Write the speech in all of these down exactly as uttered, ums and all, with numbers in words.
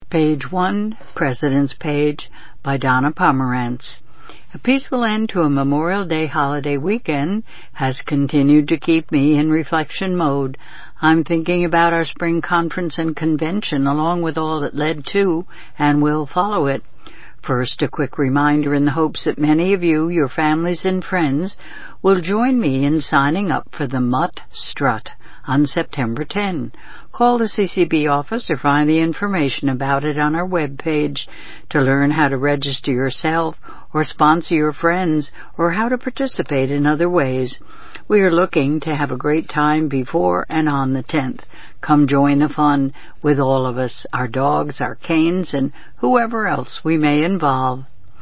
Page one, President's Page, by Donna Pomerantz. A peaceful end to a Memorial Day holiday weekend has continued to keep me in reflection mode. I'm thinking about our spring conference and convention along with all that led to and will follow it. First, a quick reminder in the hopes that many of you, your families and friends, will join me in signing up for the Mutt Strut on September tenth. Call the C C B office or find the information about it on our webpage to learn how to register yourself or sponsor your friends or how to participate in other ways. We are looking to have a great time before and on the tenth. Come join the fun with all of us, our dogs, our canes, and whoever else we may involve.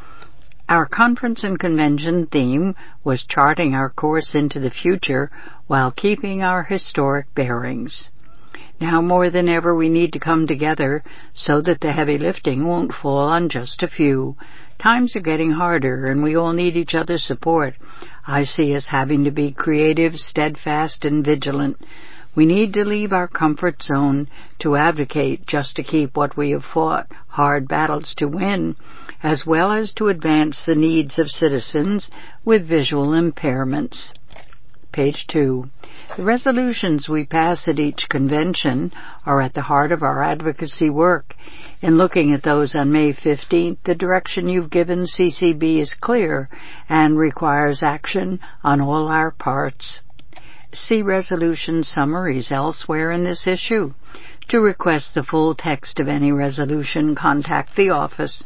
Our conference and convention theme was charting our course into the future while keeping our historic bearings. Now more than ever we need to come together so that the heavy lifting won't fall on just a few. Times are getting harder and we all need each other's support. I see us having to be creative, steadfast, and vigilant. We need to leave our comfort zone to advocate just to keep what we have fought hard battles to win, as well as to advance the needs of citizens with visual impairments. Page two. The resolutions we pass at each convention are at the heart of our advocacy work. In looking at those on May fifteenth, the direction you've given C C B is clear and requires action on all our parts. See resolution summaries elsewhere in this issue. To request the full text of any resolution, contact the office.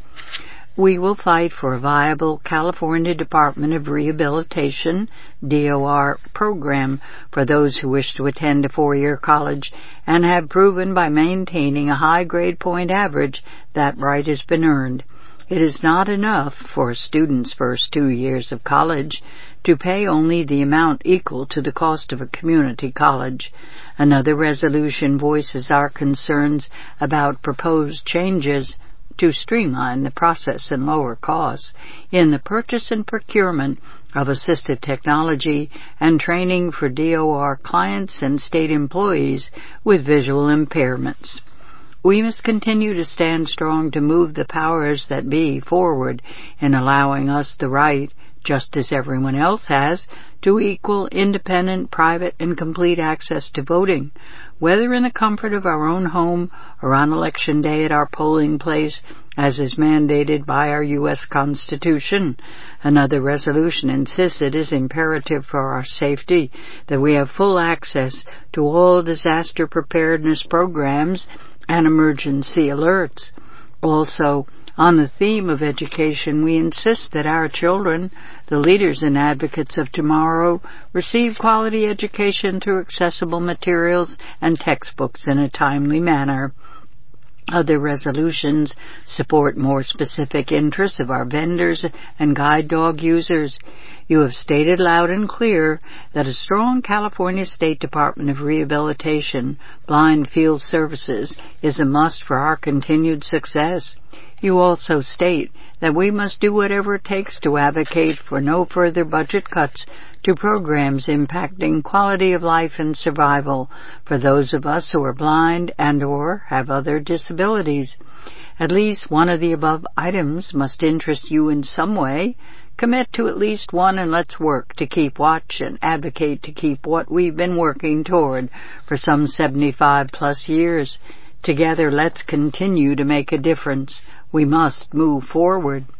We will fight for a viable California Department of Rehabilitation, D O R, program for those who wish to attend a four-year college and have proven by maintaining a high grade point average that right has been earned. It is not enough for a student's first two years of college to pay only the amount equal to the cost of a community college. Another resolution voices our concerns about proposed changes to streamline the process and lower costs in the purchase and procurement of assistive technology and training for D O R clients and state employees with visual impairments. We must continue to stand strong to move the powers that be forward in allowing us the right, just as everyone else has, to equal, independent, private, and complete access to voting, whether in the comfort of our own home or on election day at our polling place, as is mandated by our U S Constitution. Another resolution insists it is imperative for our safety that we have full access to all disaster preparedness programs and emergency alerts. Also, on the theme of education, we insist that our children, the leaders and advocates of tomorrow, receive quality education through accessible materials and textbooks in a timely manner. Other resolutions support more specific interests of our vendors and guide dog users. You have stated loud and clear that a strong California State Department of Rehabilitation Blind Field Services is a must for our continued success. You also state that we must do whatever it takes to advocate for no further budget cuts to programs impacting quality of life and survival for those of us who are blind and or have other disabilities. At least one of the above items must interest you in some way. Commit to at least one and let's work to keep watch and advocate to keep what we've been working toward for some seventy-five plus years. Together, let's continue to make a difference. We must move forward.